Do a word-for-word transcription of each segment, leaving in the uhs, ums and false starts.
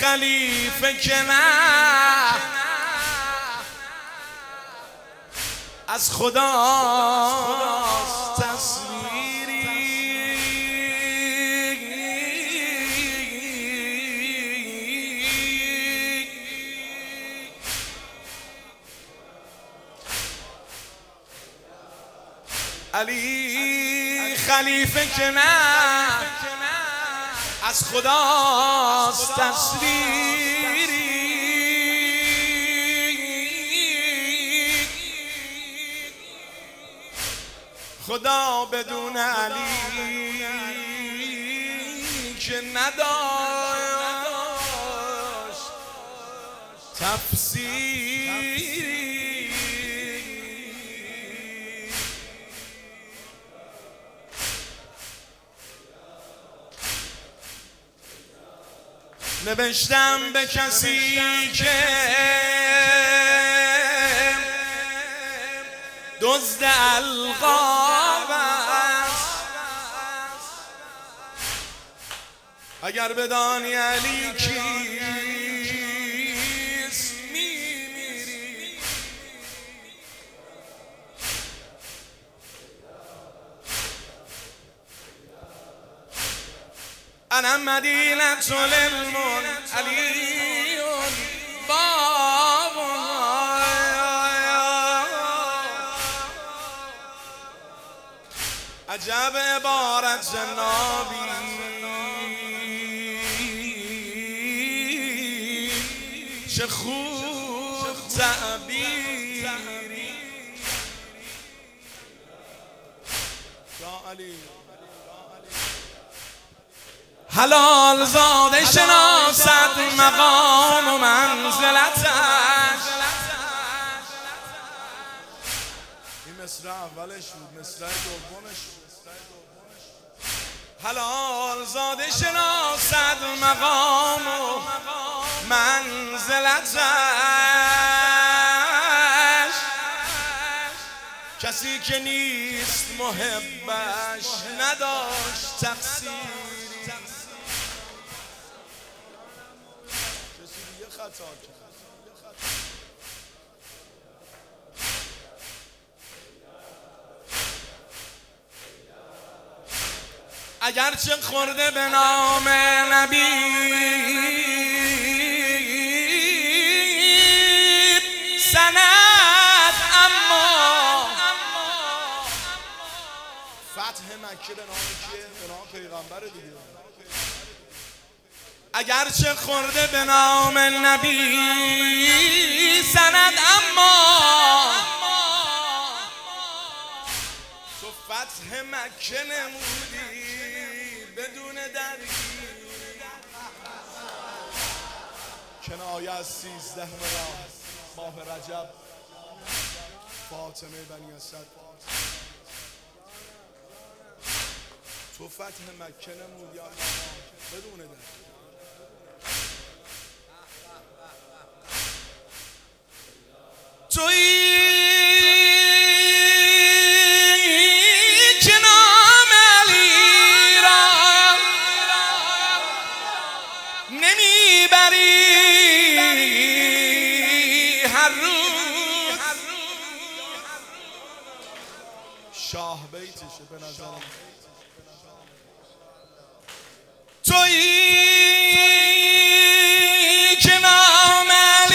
خلیفه که نه از خداست تصویری علی خلیفه که نه از خداست تصویری خدا بدون علی که نداشت تفسیری نوشتم به کسی که دزد القاب است اگر بدانی علی کیست میمیری انا مدینة للمن علی باب عجب عبارت جنابی چه خوب تعبیری یا علی حلال زاده شناسد مقام و منزلتش این مصرع اولش بود مصرع دومش حلال زاده شناسد مقام و منزلتش کسی که نیست محبش نداشت تقصیری اگرچه خورده به نام نبی سند اما فتح مکه به نام کیه؟ به نام پیغمبر دیگه اگرچه خورده به نام نبی سند اما تو فتح مکه نمودی بدون درگیری کنایه از سیزده ماه رجب فاطمه بنی اسد تو فتح مکه نمودی بدون درگیری تویی که نام علی را نمیبری هر روز شاه بیتشه به نظرم تویی که نام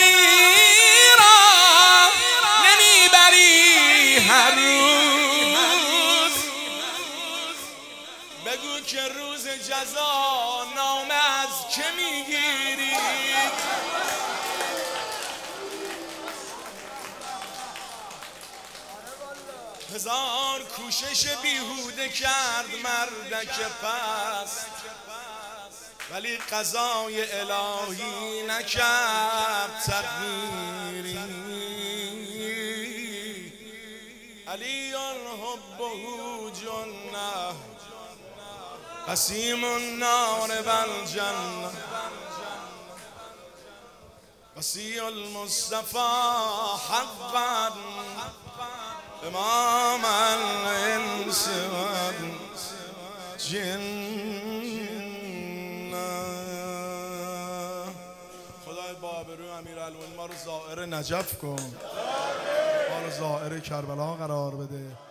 هر روز بگو که روز جزا نام از که میگیری هزار کوشش بیهوده کرد مردک پست ولی قضای الهی نکرد تغییری علی حبه جنه قسیم النار والجنه وصی المصطفى حقا امام الانس والجن با آبروی امیرالمومنین ما رو زائر نجف کن، ما رو زائر کربلا قرار بده.